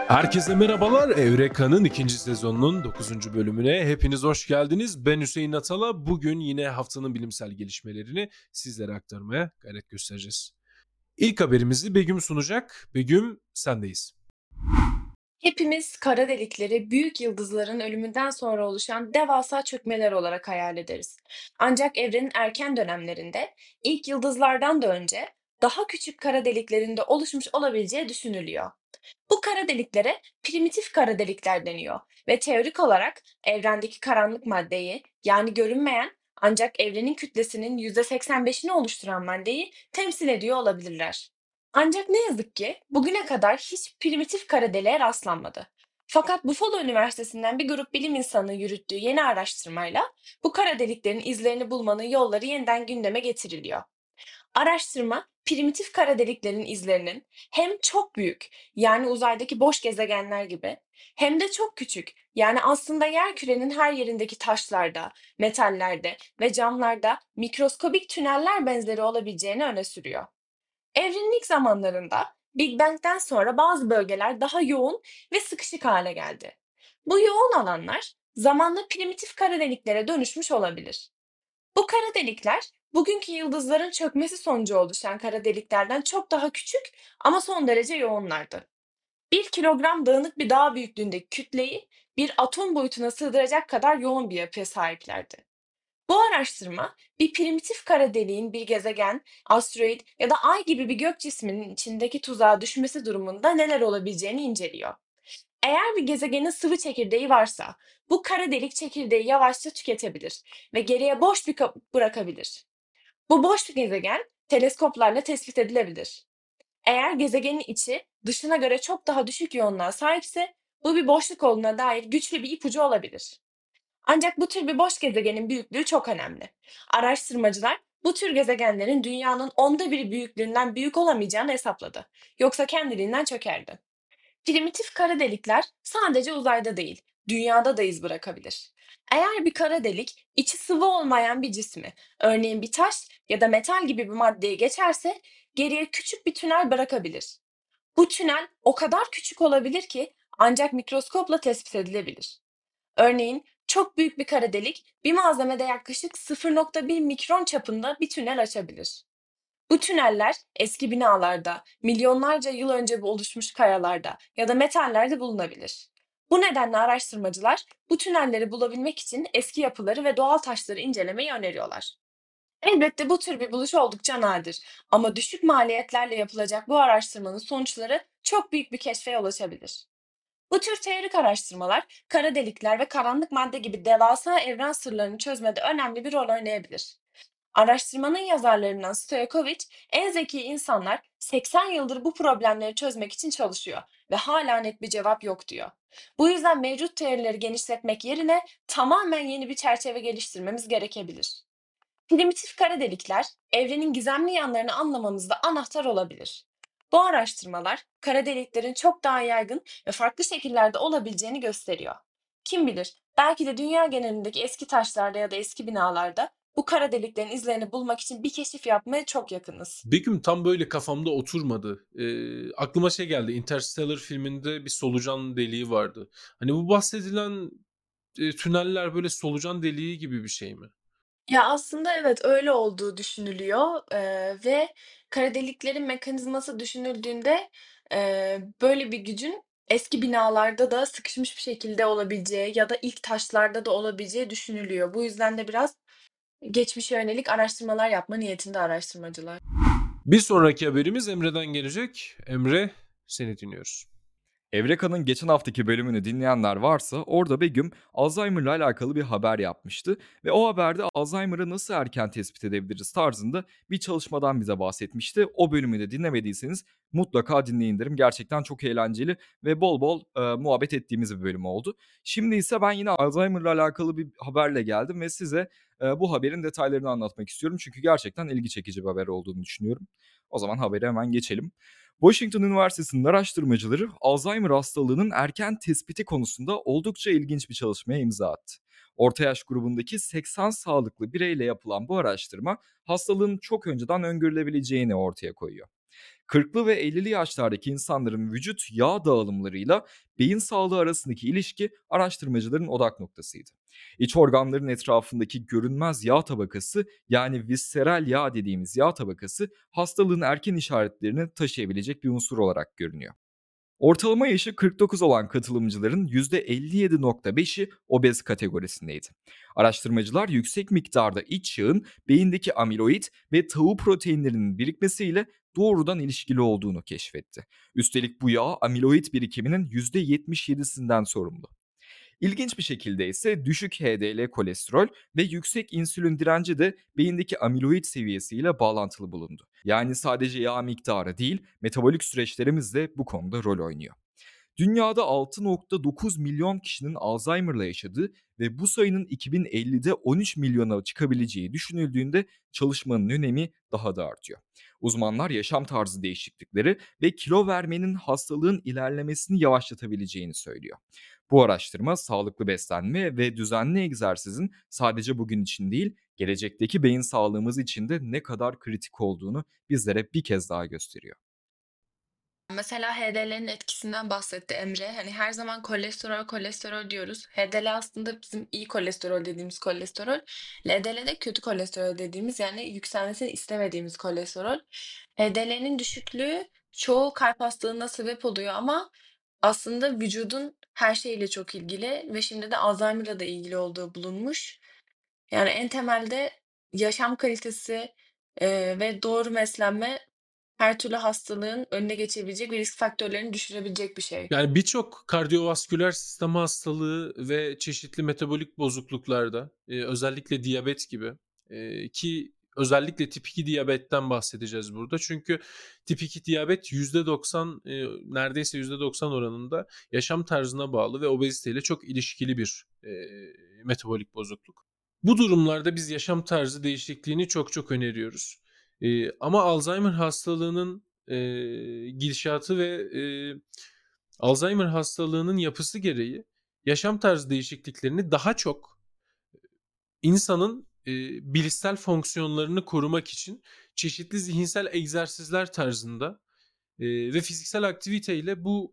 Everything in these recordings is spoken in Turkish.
Herkese merhabalar. Evreka'nın ikinci sezonunun 9. bölümüne hepiniz hoş geldiniz. Ben Hüseyin Atala. Bugün yine haftanın bilimsel gelişmelerini sizlere aktarmaya gayret göstereceğiz. İlk haberimizi Begüm sunacak. Begüm, sendeyiz. Hepimiz kara delikleri büyük yıldızların ölümünden sonra oluşan devasa çökmeler olarak hayal ederiz. Ancak evrenin erken dönemlerinde ilk yıldızlardan da önce daha küçük kara deliklerin de oluşmuş olabileceği düşünülüyor. Bu kara deliklere primitif kara delikler deniyor ve teorik olarak evrendeki karanlık maddeyi, yani görünmeyen ancak evrenin kütlesinin %85'ini oluşturan maddeyi temsil ediyor olabilirler. Ancak ne yazık ki bugüne kadar hiç primitif kara deliğe rastlanmadı. Fakat Buffalo Üniversitesi'nden bir grup bilim insanı yürüttüğü yeni araştırmayla bu kara deliklerin izlerini bulmanın yolları yeniden gündeme getiriliyor. Araştırma, primitif kara deliklerin izlerinin hem çok büyük, yani uzaydaki boş gezegenler gibi, hem de çok küçük, yani aslında yerkürenin her yerindeki taşlarda, metallerde ve camlarda mikroskobik tüneller benzeri olabileceğini öne sürüyor. Evrenin ilk zamanlarında Big Bang'den sonra bazı bölgeler daha yoğun ve sıkışık hale geldi. Bu yoğun alanlar zamanla primitif kara deliklere dönüşmüş olabilir. Bu kara delikler, bugünkü yıldızların çökmesi sonucu oluşan kara deliklerden çok daha küçük ama son derece yoğunlardı. 1 kilogram dağınık bir dağ büyüklüğündeki kütleyi bir atom boyutuna sığdıracak kadar yoğun bir yapıya sahiplerdi. Bu araştırma, bir primitif kara deliğin bir gezegen, asteroid ya da ay gibi bir gök cisminin içindeki tuzağa düşmesi durumunda neler olabileceğini inceliyor. Eğer bir gezegenin sıvı çekirdeği varsa, bu kara delik çekirdeği yavaşça tüketebilir ve geriye boş bir kapı bırakabilir. Bu boş bir gezegen teleskoplarla tespit edilebilir. Eğer gezegenin içi dışına göre çok daha düşük yoğunluğa sahipse, bu bir boşluk olduğuna dair güçlü bir ipucu olabilir. Ancak bu tür bir boş gezegenin büyüklüğü çok önemli. Araştırmacılar bu tür gezegenlerin dünyanın onda biri büyüklüğünden büyük olamayacağını hesapladı. Yoksa kendiliğinden çökerdi. Primitif kara delikler sadece uzayda değil, dünyada da iz bırakabilir. Eğer bir kara delik içi sıvı olmayan bir cismi, örneğin bir taş ya da metal gibi bir maddeyi geçerse geriye küçük bir tünel bırakabilir. Bu tünel o kadar küçük olabilir ki ancak mikroskopla tespit edilebilir. Örneğin çok büyük bir kara delik bir malzemede yaklaşık 0,1 mikron çapında bir tünel açabilir. Bu tüneller eski binalarda, milyonlarca yıl önce oluşmuş kayalarda ya da metallerde bulunabilir. Bu nedenle araştırmacılar bu tünelleri bulabilmek için eski yapıları ve doğal taşları incelemeyi öneriyorlar. Elbette bu tür bir buluş oldukça nadir ama düşük maliyetlerle yapılacak bu araştırmanın sonuçları çok büyük bir keşfe yol açabilir. Bu tür teorik araştırmalar, kara delikler ve karanlık madde gibi devasa evren sırlarını çözmede önemli bir rol oynayabilir. Araştırmanın yazarlarından Stoyakovic, en zeki insanlar 80 yıldır bu problemleri çözmek için çalışıyor ve hala net bir cevap yok diyor. Bu yüzden mevcut teorileri genişletmek yerine tamamen yeni bir çerçeve geliştirmemiz gerekebilir. Primitif kara delikler, evrenin gizemli yanlarını anlamamızda anahtar olabilir. Bu araştırmalar, kara deliklerin çok daha yaygın ve farklı şekillerde olabileceğini gösteriyor. Kim bilir, belki de dünya genelindeki eski taşlarda ya da eski binalarda bu kara deliklerin izlerini bulmak için bir keşif yapmaya çok yakınız. Begüm, tam böyle kafamda oturmadı. Aklıma şey geldi. Interstellar filminde bir solucan deliği vardı. Hani bu bahsedilen tüneller böyle solucan deliği gibi bir şey mi? Ya, aslında evet, öyle olduğu düşünülüyor, ve kara deliklerin mekanizması düşünüldüğünde, böyle bir gücün eski binalarda da sıkışmış bir şekilde olabileceği ya da ilk taşlarda da olabileceği düşünülüyor. Bu yüzden de biraz geçmişe yönelik araştırmalar yapma niyetinde araştırmacılar. Bir sonraki haberimiz Emre'den gelecek. Emre, seni dinliyoruz. Evreka'nın geçen haftaki bölümünü dinleyenler varsa orada Begüm Alzheimer'la alakalı bir haber yapmıştı ve o haberde Alzheimer'ı nasıl erken tespit edebiliriz tarzında bir çalışmadan bize bahsetmişti. O bölümü de dinlemediyseniz mutlaka dinleyin derim. Gerçekten çok eğlenceli ve bol bol muhabbet ettiğimiz bir bölüm oldu. Şimdi ise ben yine Alzheimer'la alakalı bir haberle geldim ve size bu haberin detaylarını anlatmak istiyorum. Çünkü gerçekten ilgi çekici bir haber olduğunu düşünüyorum. O zaman habere hemen geçelim. Washington Üniversitesi'nin araştırmacıları Alzheimer hastalığının erken tespiti konusunda oldukça ilginç bir çalışmaya imza attı. Orta yaş grubundaki 80 sağlıklı bireyle yapılan bu araştırma hastalığın çok önceden öngörülebileceğini ortaya koyuyor. 40'lı ve 50'li yaşlardaki insanların vücut yağ dağılımlarıyla beyin sağlığı arasındaki ilişki araştırmacıların odak noktasıydı. İç organların etrafındaki görünmez yağ tabakası, yani visceral yağ dediğimiz yağ tabakası, hastalığın erken işaretlerini taşıyabilecek bir unsur olarak görünüyor. Ortalama yaşı 49 olan katılımcıların %57,5'i obez kategorisindeydi. Araştırmacılar yüksek miktarda iç yağın beyindeki amiloid ve tau proteinlerinin birikmesiyle doğrudan ilişkili olduğunu keşfetti. Üstelik bu yağ amiloid birikiminin %77'sinden sorumlu. İlginç bir şekilde ise düşük HDL kolesterol ve yüksek insülin direnci de beyindeki amiloid seviyesiyle bağlantılı bulundu. Yani sadece yağ miktarı değil, metabolik süreçlerimiz de bu konuda rol oynuyor. Dünyada 6,9 milyon kişinin Alzheimer'la yaşadığı ve bu sayının 2050'de 13 milyona çıkabileceği düşünüldüğünde çalışmanın önemi daha da artıyor. Uzmanlar yaşam tarzı değişiklikleri ve kilo vermenin hastalığın ilerlemesini yavaşlatabileceğini söylüyor. Bu araştırma sağlıklı beslenme ve düzenli egzersizin sadece bugün için değil, gelecekteki beyin sağlığımız için de ne kadar kritik olduğunu bizlere bir kez daha gösteriyor. Mesela HDL'nin etkisinden bahsetti Emre. Hani her zaman kolesterol, kolesterol diyoruz. HDL aslında bizim iyi kolesterol dediğimiz kolesterol. LDL de kötü kolesterol dediğimiz, yani yükselmesini istemediğimiz kolesterol. HDL'nin düşüklüğü çoğu kalp hastalığına sebep oluyor ama aslında vücudun her şeyiyle çok ilgili ve şimdi de Alzheimer'la da ilgili olduğu bulunmuş. Yani en temelde yaşam kalitesi ve doğru beslenme her türlü hastalığın önüne geçebilecek ve risk faktörlerini düşürebilecek bir şey. Yani birçok kardiyovasküler sistem hastalığı ve çeşitli metabolik bozukluklarda, özellikle diyabet gibi, ki özellikle tip 2 diyabetten bahsedeceğiz burada. Çünkü tip 2 diyabet %90, neredeyse %90 oranında yaşam tarzına bağlı ve obeziteyle çok ilişkili bir metabolik bozukluk. Bu durumlarda biz yaşam tarzı değişikliğini çok çok öneriyoruz. Ama Alzheimer hastalığının gidişatı ve Alzheimer hastalığının yapısı gereği yaşam tarzı değişikliklerini daha çok insanın bilişsel fonksiyonlarını korumak için çeşitli zihinsel egzersizler tarzında ve fiziksel aktiviteyle bu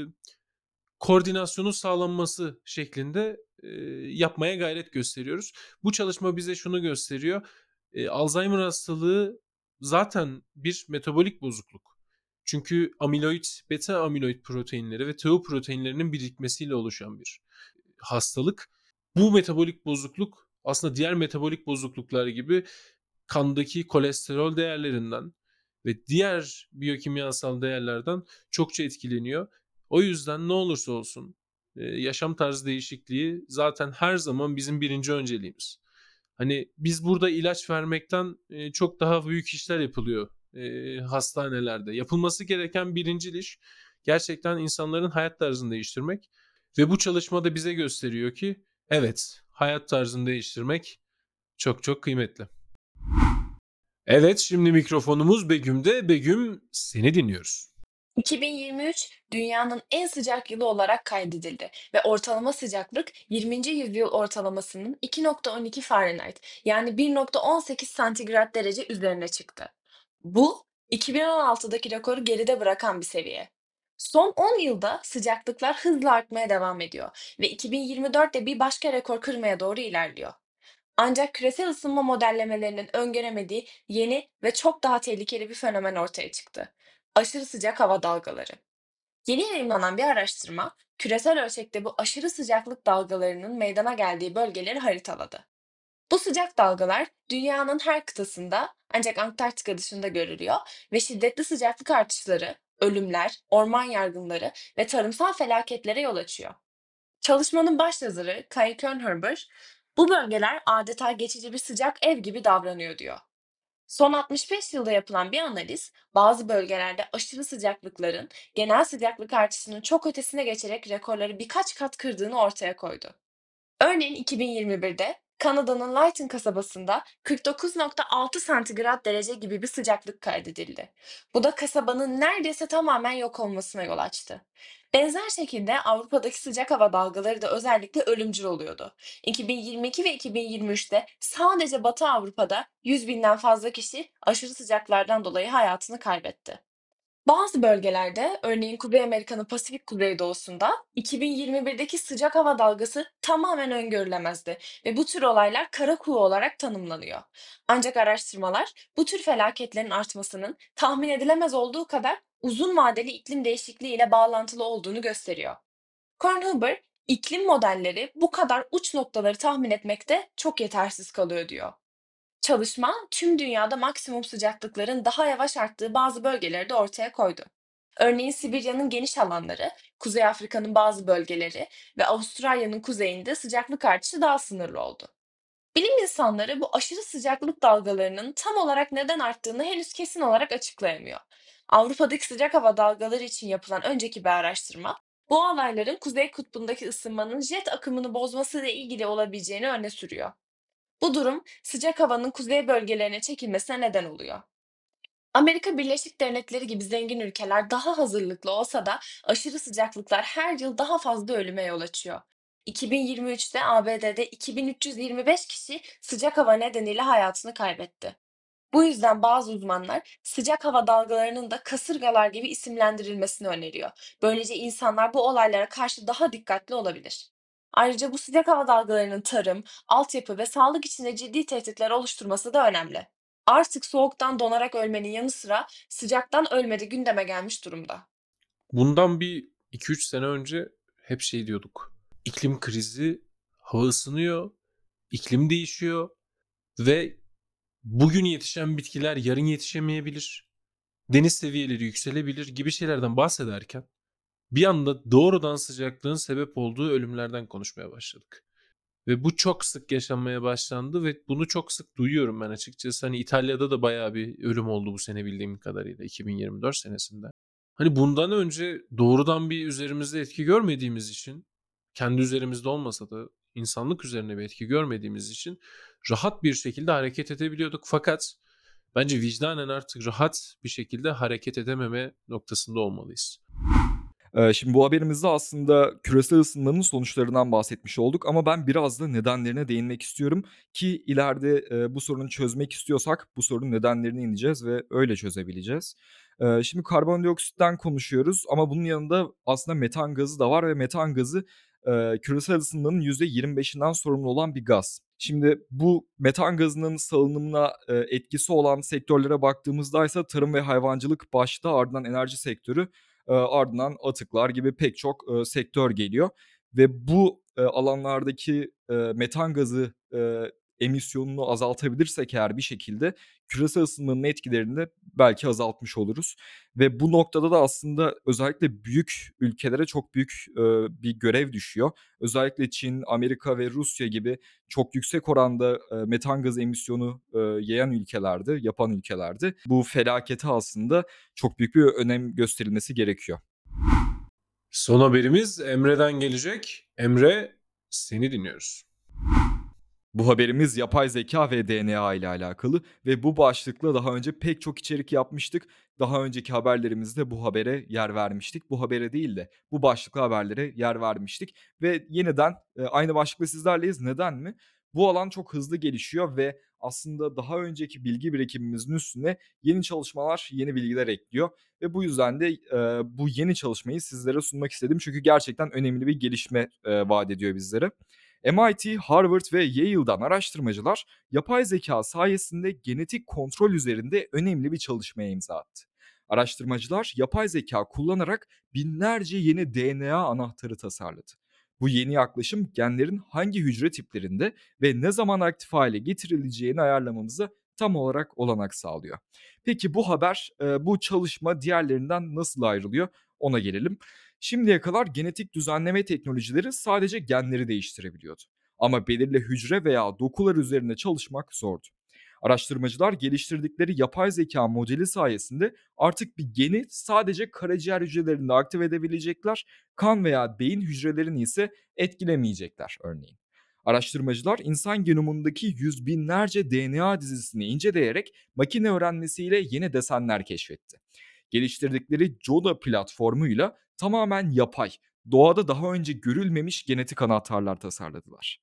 koordinasyonun sağlanması şeklinde yapmaya gayret gösteriyoruz. Bu çalışma bize şunu gösteriyor: Alzheimer hastalığı zaten bir metabolik bozukluk. Çünkü amiloid, beta amiloid proteinleri ve tau proteinlerinin birikmesiyle oluşan bir hastalık. Bu metabolik bozukluk aslında diğer metabolik bozukluklar gibi kandaki kolesterol değerlerinden ve diğer biyokimyasal değerlerden çokça etkileniyor. O yüzden ne olursa olsun yaşam tarzı değişikliği zaten her zaman bizim birinci önceliğimiz. Hani biz burada ilaç vermekten çok daha büyük işler yapılıyor hastanelerde. Yapılması gereken birincil iş gerçekten insanların hayat tarzını değiştirmek ve bu çalışma da bize gösteriyor ki evet, hayat tarzını değiştirmek çok çok kıymetli. Evet, şimdi mikrofonumuz Begüm'de. Begüm, seni dinliyoruz. 2023 dünyanın en sıcak yılı olarak kaydedildi ve ortalama sıcaklık 20. yüzyıl ortalamasının 2,12 Fahrenheit, yani 1,18 santigrat derece üzerine çıktı. Bu 2016'daki rekoru geride bırakan bir seviye. Son 10 yılda sıcaklıklar hızla artmaya devam ediyor ve 2024'te bir başka rekor kırmaya doğru ilerliyor. Ancak küresel ısınma modellemelerinin öngöremediği yeni ve çok daha tehlikeli bir fenomen ortaya çıktı: aşırı sıcak hava dalgaları. Yeni yayımlanan bir araştırma, küresel ölçekte bu aşırı sıcaklık dalgalarının meydana geldiği bölgeleri haritaladı. Bu sıcak dalgalar dünyanın her kıtasında, ancak Antarktika dışında görülüyor ve şiddetli sıcaklık artışları, ölümler, orman yangınları ve tarımsal felaketlere yol açıyor. Çalışmanın başyazarı Kai Könherber, bu bölgeler adeta geçici bir sıcak ev gibi davranıyor diyor. Son 65 yılda yapılan bir analiz, bazı bölgelerde aşırı sıcaklıkların genel sıcaklık artışının çok ötesine geçerek rekorları birkaç kat kırdığını ortaya koydu. Örneğin 2021'de Kanada'nın Lytton kasabasında 49,6 santigrat derece gibi bir sıcaklık kaydedildi. Bu da kasabanın neredeyse tamamen yok olmasına yol açtı. Benzer şekilde Avrupa'daki sıcak hava dalgaları da özellikle ölümcül oluyordu. 2022 ve 2023'te sadece Batı Avrupa'da 100 binden fazla kişi aşırı sıcaklardan dolayı hayatını kaybetti. Bazı bölgelerde, örneğin Kuzey Amerika'nın Pasifik kuzeydoğusunda 2021'deki sıcak hava dalgası tamamen öngörülemezdi ve bu tür olaylar kara kuğu olarak tanımlanıyor. Ancak araştırmalar bu tür felaketlerin artmasının tahmin edilemez olduğu kadar uzun vadeli iklim değişikliği ile bağlantılı olduğunu gösteriyor. Kornhuber, iklim modelleri bu kadar uç noktaları tahmin etmekte çok yetersiz kalıyor diyor. Çalışma, tüm dünyada maksimum sıcaklıkların daha yavaş arttığı bazı bölgeleri de ortaya koydu. Örneğin Sibirya'nın geniş alanları, Kuzey Afrika'nın bazı bölgeleri ve Avustralya'nın kuzeyinde sıcaklık artışı daha sınırlı oldu. Bilim insanları bu aşırı sıcaklık dalgalarının tam olarak neden arttığını henüz kesin olarak açıklayamıyor. Avrupa'daki sıcak hava dalgaları için yapılan önceki bir araştırma, bu olayların Kuzey Kutbu'ndaki ısınmanın jet akımını bozmasıyla ilgili olabileceğini öne sürüyor. Bu durum sıcak havanın kuzey bölgelerine çekilmesine neden oluyor. Amerika Birleşik Devletleri gibi zengin ülkeler daha hazırlıklı olsa da aşırı sıcaklıklar her yıl daha fazla ölüme yol açıyor. 2023'te ABD'de 2325 kişi sıcak hava nedeniyle hayatını kaybetti. Bu yüzden bazı uzmanlar sıcak hava dalgalarının da kasırgalar gibi isimlendirilmesini öneriyor. Böylece insanlar bu olaylara karşı daha dikkatli olabilir. Ayrıca bu sıcak hava dalgalarının tarım, altyapı ve sağlık için de ciddi tehditler oluşturması da önemli. Artık soğuktan donarak ölmenin yanı sıra sıcaktan ölme de gündeme gelmiş durumda. Bundan bir 2-3 sene önce hep şey diyorduk. İklim krizi, hava ısınıyor, iklim değişiyor ve bugün yetişen bitkiler yarın yetişemeyebilir. Deniz seviyeleri yükselebilir gibi şeylerden bahsederken bir anda doğrudan sıcaklığın sebep olduğu ölümlerden konuşmaya başladık. Ve bu çok sık yaşanmaya başlandı ve bunu çok sık duyuyorum ben açıkçası. Hani İtalya'da da bayağı bir ölüm oldu bu sene bildiğim kadarıyla 2024 senesinde. Hani bundan önce doğrudan bir üzerimizde etki görmediğimiz için, kendi üzerimizde olmasa da insanlık üzerine bir etki görmediğimiz için rahat bir şekilde hareket edebiliyorduk. Fakat bence vicdanen artık rahat bir şekilde hareket edememe noktasında olmalıyız. Şimdi bu haberimizde aslında küresel ısınmanın sonuçlarından bahsetmiş olduk ama ben biraz da nedenlerine değinmek istiyorum ki ileride, bu sorunu çözmek istiyorsak bu sorunun nedenlerine ineceğiz ve öyle çözebileceğiz. Şimdi karbondioksitten konuşuyoruz ama bunun yanında aslında metan gazı da var ve metan gazı, küresel ısınmanın %25'inden sorumlu olan bir gaz. Şimdi bu metan gazının salınımına, etkisi olan sektörlere baktığımızdaysa tarım ve hayvancılık başta, ardından enerji sektörü, ardından atıklar gibi pek çok, sektör geliyor ve bu, alanlardaki, metan gazı, emisyonunu azaltabilirsek eğer bir şekilde küresel ısınmanın etkilerini de belki azaltmış oluruz ve bu noktada da aslında özellikle büyük ülkelere çok büyük, bir görev düşüyor. Özellikle Çin, Amerika ve Rusya gibi çok yüksek oranda, metan gazı emisyonu, yapan ülkelerde bu felakete aslında çok büyük bir önem gösterilmesi gerekiyor. Son haberimiz Emre'den gelecek. Emre, seni dinliyoruz. Bu haberimiz yapay zeka ve DNA ile alakalı ve bu başlıkla daha önce pek çok içerik yapmıştık. Daha önceki haberlerimizde bu habere yer vermiştik. Bu habere değil de bu başlıklı haberlere yer vermiştik ve yeniden, aynı başlıkla sizlerleyiz. Neden mi? Bu alan çok hızlı gelişiyor ve aslında daha önceki bilgi birikimimizin üstüne yeni çalışmalar, yeni bilgiler ekliyor ve bu yüzden de, bu yeni çalışmayı sizlere sunmak istedim. Çünkü gerçekten önemli bir gelişme, vaat ediyor bizlere. MIT, Harvard ve Yale'dan araştırmacılar yapay zeka sayesinde genetik kontrol üzerinde önemli bir çalışmaya imza attı. Araştırmacılar yapay zeka kullanarak binlerce yeni DNA anahtarı tasarladı. Bu yeni yaklaşım genlerin hangi hücre tiplerinde ve ne zaman aktif hale getirileceğini ayarlamamıza tam olarak olanak sağlıyor. Peki bu haber, bu çalışma diğerlerinden nasıl ayrılıyor? Ona gelelim. Şimdiye kadar genetik düzenleme teknolojileri sadece genleri değiştirebiliyordu. Ama belirli hücre veya dokular üzerinde çalışmak zordu. Araştırmacılar geliştirdikleri yapay zeka modeli sayesinde artık bir geni sadece karaciğer hücrelerinde aktive edebilecekler, kan veya beyin hücrelerini ise etkilemeyecekler örneğin. Araştırmacılar insan genomundaki yüz binlerce DNA dizisini inceleyerek makine öğrenmesiyle yeni desenler keşfetti. Geliştirdikleri Joda platformuyla tamamen yapay, doğada daha önce görülmemiş genetik anahtarlar tasarladılar.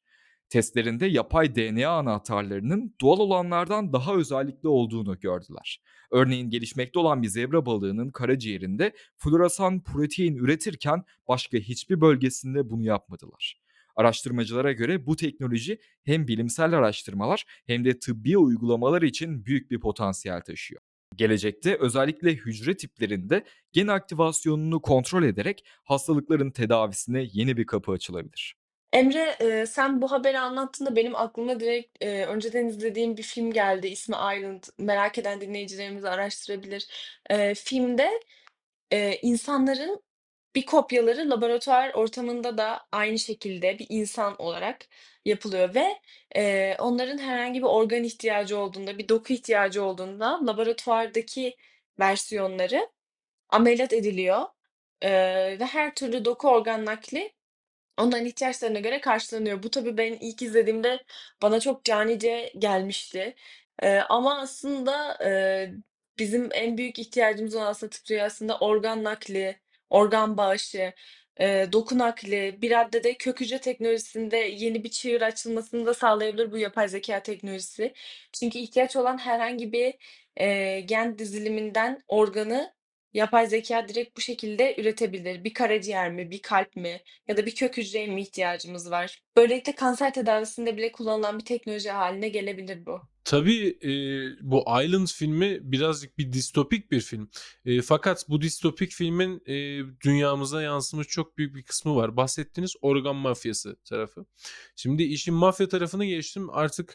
Testlerinde yapay DNA anahtarlarının doğal olanlardan daha özellikli olduğunu gördüler. Örneğin gelişmekte olan bir zebra balığının karaciğerinde floresan protein üretirken başka hiçbir bölgesinde bunu yapmadılar. Araştırmacılara göre bu teknoloji hem bilimsel araştırmalar hem de tıbbi uygulamalar için büyük bir potansiyel taşıyor. Gelecekte özellikle hücre tiplerinde gen aktivasyonunu kontrol ederek hastalıkların tedavisine yeni bir kapı açılabilir. Emre, sen bu haberi anlattığında benim aklıma direkt, önceden izlediğim bir film geldi. İsmi Island. Merak eden dinleyicilerimiz araştırabilir. Filmde, insanların bir kopyaları laboratuvar ortamında da aynı şekilde bir insan olarak yapılıyor ve, onların herhangi bir organ ihtiyacı olduğunda, bir doku ihtiyacı olduğunda laboratuvardaki versiyonları ameliyat ediliyor, ve her türlü doku organ nakli onların ihtiyaçlarına göre karşılanıyor. Bu tabii ben ilk izlediğimde bana çok canice gelmişti. Ama aslında, bizim en büyük ihtiyacımız olan aslında tıp dünyasında organ nakli, organ bağışı, doku nakli, bir raddede de kök hücre teknolojisinde yeni bir çığır açılmasını da sağlayabilir bu yapay zeka teknolojisi. Çünkü ihtiyaç olan herhangi bir, gen diziliminden organı yapay zeka direkt bu şekilde üretebilir. Bir karaciğer mi, bir kalp mi? Ya da bir kök hücreye mi ihtiyacımız var? Böylelikle kanser tedavisinde bile kullanılan bir teknoloji haline gelebilir bu. Tabii, bu Island filmi birazcık bir distopik bir film. Fakat bu distopik filmin, dünyamıza yansımış çok büyük bir kısmı var. Bahsettiğiniz organ mafyası tarafı. Şimdi işin mafya tarafına geçtim. Artık,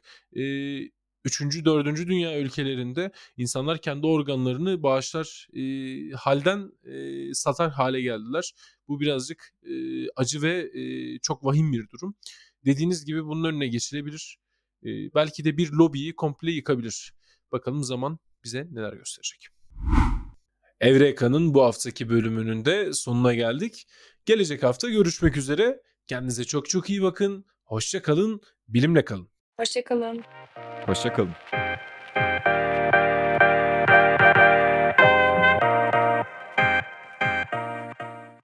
3. 4. dünya ülkelerinde insanlar kendi organlarını bağışlar, hâlden, satar hale geldiler. Bu birazcık, acı ve, çok vahim bir durum. Dediğiniz gibi bunun önüne geçilebilir. Belki de bir lobiyi komple yıkabilir. Bakalım zaman bize neler gösterecek. Evreka'nın bu haftaki bölümünün de sonuna geldik. Gelecek hafta görüşmek üzere. Kendinize çok çok iyi bakın. Hoşça kalın, bilimle kalın. Hoşça kalın. Hoşça kalın.